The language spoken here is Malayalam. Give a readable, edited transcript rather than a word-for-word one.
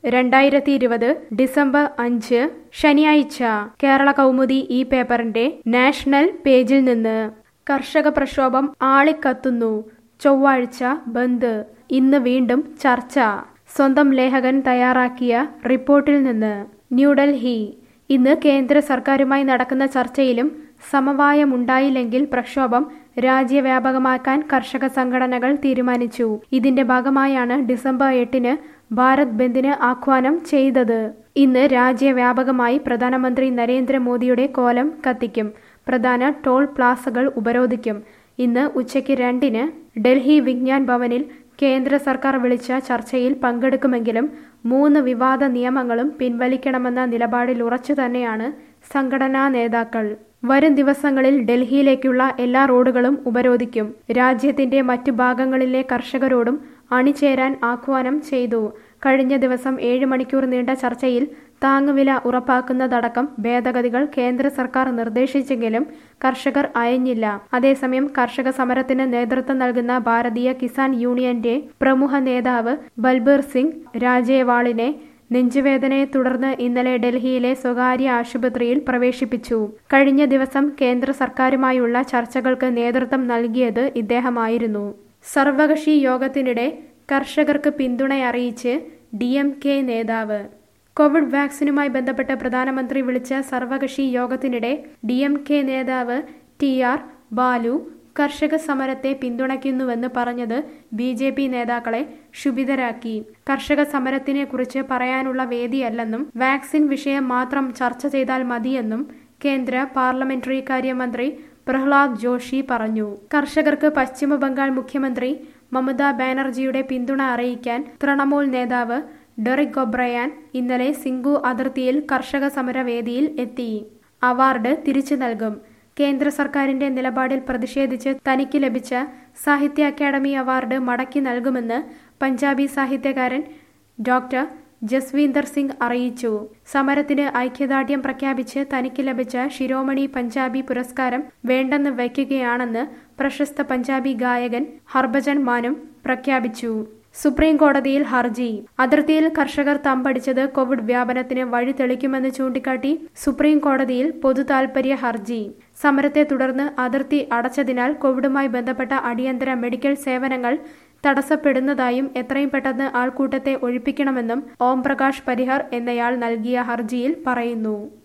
2020 ഡിസംബർ 5 ശനിയാഴ്ച കേരള കൗമുദി ഈ പേപ്പറിന്റെ നാഷണൽ പേജിൽ നിന്ന് കർഷക പ്രക്ഷോഭം ആളിക്കത്തുന്നു. ചൊവ്വാഴ്ച ബന്ദ്, ഇന്ന് വീണ്ടും ചർച്ച. സ്വന്തം ലേഖകൻ തയ്യാറാക്കിയ റിപ്പോർട്ടിൽ നിന്ന്. ന്യൂഡൽഹി, ഇന്ന് കേന്ദ്ര സർക്കാരുമായി നടക്കുന്ന ചർച്ചയിലും സമവായമുണ്ടായില്ലെങ്കിൽ പ്രക്ഷോഭം രാജ്യവ്യാപകമാക്കാൻ കർഷക സംഘടനകൾ തീരുമാനിച്ചു. ഇതിന്റെ ഭാഗമായാണ് ഡിസംബർ 8 ഭാരത് ബന്ദിന് ആഹ്വാനം ചെയ്തത്. ഇന്ന് രാജ്യവ്യാപകമായി പ്രധാനമന്ത്രി നരേന്ദ്രമോദിയുടെ കോലം കത്തിക്കും. പ്രധാന ടോൾ പ്ലാസകൾ ഉപരോധിക്കും. ഇന്ന് ഉച്ചയ്ക്ക് 2 ഡൽഹി വിജ്ഞാൻ ഭവനിൽ കേന്ദ്ര സർക്കാർ വിളിച്ച ചർച്ചയിൽ പങ്കെടുക്കുമെങ്കിലും 3 വിവാദ നിയമങ്ങളും പിൻവലിക്കണമെന്ന നിലപാടിൽ ഉറച്ചു തന്നെയാണ് സംഘടനാ നേതാക്കൾ. വരും ദിവസങ്ങളിൽ ഡൽഹിയിലേക്കുള്ള എല്ലാ റോഡുകളും ഉപരോധിക്കും. രാജ്യത്തിന്റെ മറ്റു ഭാഗങ്ങളിലെ കർഷകരോടും അണിചേരാൻ ആഹ്വാനം ചെയ്തു. കഴിഞ്ഞ ദിവസം 7 മണിക്കൂർ നീണ്ട ചർച്ചയിൽ താങ്ങുവില ഉറപ്പാക്കുന്നതടക്കം ഭേദഗതികൾ കേന്ദ്ര സർക്കാർ നിർദ്ദേശിച്ചെങ്കിലും കർഷകർ അയഞ്ഞില്ല. അതേസമയം കർഷക സമരത്തിന് നേതൃത്വം നൽകുന്ന ഭാരതീയ കിസാൻ യൂണിയന്റെ പ്രമുഖ നേതാവ് ബൽബീർ സിംഗ് രാജേവാളിനെ നെഞ്ചുവേദനയെ തുടർന്ന് ഇന്നലെ ഡൽഹിയിലെ സ്വകാര്യ ആശുപത്രിയിൽ പ്രവേശിപ്പിച്ചു. കഴിഞ്ഞ ദിവസം കേന്ദ്ര സർക്കാരുമായുള്ള ചർച്ചകൾക്ക് നേതൃത്വം നൽകിയത് ഇദ്ദേഹമായിരുന്നു. സർവകക്ഷി യോഗത്തിനിടെ കർഷകർക്ക് പിന്തുണയറിയിച്ച് DMK നേതാവ്. കോവിഡ് വാക്സിനുമായി ബന്ധപ്പെട്ട് പ്രധാനമന്ത്രി വിളിച്ച സർവകക്ഷി യോഗത്തിനിടെ DMK നേതാവ് TR ബാലു കർഷക സമരത്തെ പിന്തുണയ്ക്കുന്നുവെന്ന് പറഞ്ഞത് BJP നേതാക്കളെ ക്ഷുഭിതരാക്കി. കർഷക സമരത്തിനെ കുറിച്ച് പറയാനുള്ള വേദിയല്ലെന്നും വാക്സിൻ വിഷയം മാത്രം ചർച്ച ചെയ്താൽ മതിയെന്നും കേന്ദ്ര പാർലമെന്ററി കാര്യമന്ത്രി പ്രഹ്ലാദ് ജോഷി പറഞ്ഞു. കർഷകർക്ക് പശ്ചിമ ബംഗാൾ മുഖ്യമന്ത്രി മമതാ ബാനർജിയുടെ പിന്തുണ അറിയിക്കാൻ തൃണമൂൽ നേതാവ് ഡെറിക് ഒബ്രയാൻ ഇന്നലെ സിംഗു അതിർത്തിയിൽ കർഷക സമര വേദിയിൽ എത്തി. അവാർഡ് തിരിച്ചു നൽകും. കേന്ദ്ര സർക്കാരിന്റെ നിലപാടിൽ പ്രതിഷേധിച്ച് തനിക്ക് ലഭിച്ച സാഹിത്യ അക്കാദമി അവാർഡ് മടക്കി നൽകുമെന്ന് പഞ്ചാബി സാഹിത്യകാരൻ ഡോക്ടർ ജസ്വീന്ദർ സിംഗ് അറിയിച്ചു. സമരത്തിന് ഐക്യദാർഢ്യം പ്രഖ്യാപിച്ച് തനിക്ക് ലഭിച്ച ശിരോമണി പഞ്ചാബി പുരസ്കാരം വേണ്ടെന്ന് വയ്ക്കുകയാണെന്ന് പ്രശസ്ത പഞ്ചാബി ഗായകൻ ഹർഭജൻ മാനും പ്രഖ്യാപിച്ചു. സുപ്രീം കോടതിയിൽ ഹർജി. അതിർത്തിയിൽ കർഷകർ തമ്പടിച്ചത് കോവിഡ് വ്യാപനത്തിന് വഴി തെളിക്കുമെന്ന് ചൂണ്ടിക്കാട്ടി സുപ്രീം കോടതിയിൽ പൊതുതാൽപര്യ ഹർജി. സമരത്തെ തുടർന്ന് അതിർത്തി അടച്ചതിനാൽ കോവിഡുമായി ബന്ധപ്പെട്ട അടിയന്തര മെഡിക്കൽ സേവനങ്ങൾ തടസ്സപ്പെടുന്നതായും എത്രയും പെട്ടെന്ന് ആൾക്കൂട്ടത്തെ ഒഴിപ്പിക്കണമെന്നും ഓം പ്രകാശ് പരിഹർ എന്നയാൾ നൽകിയ ഹർജിയിൽ പറയുന്നു.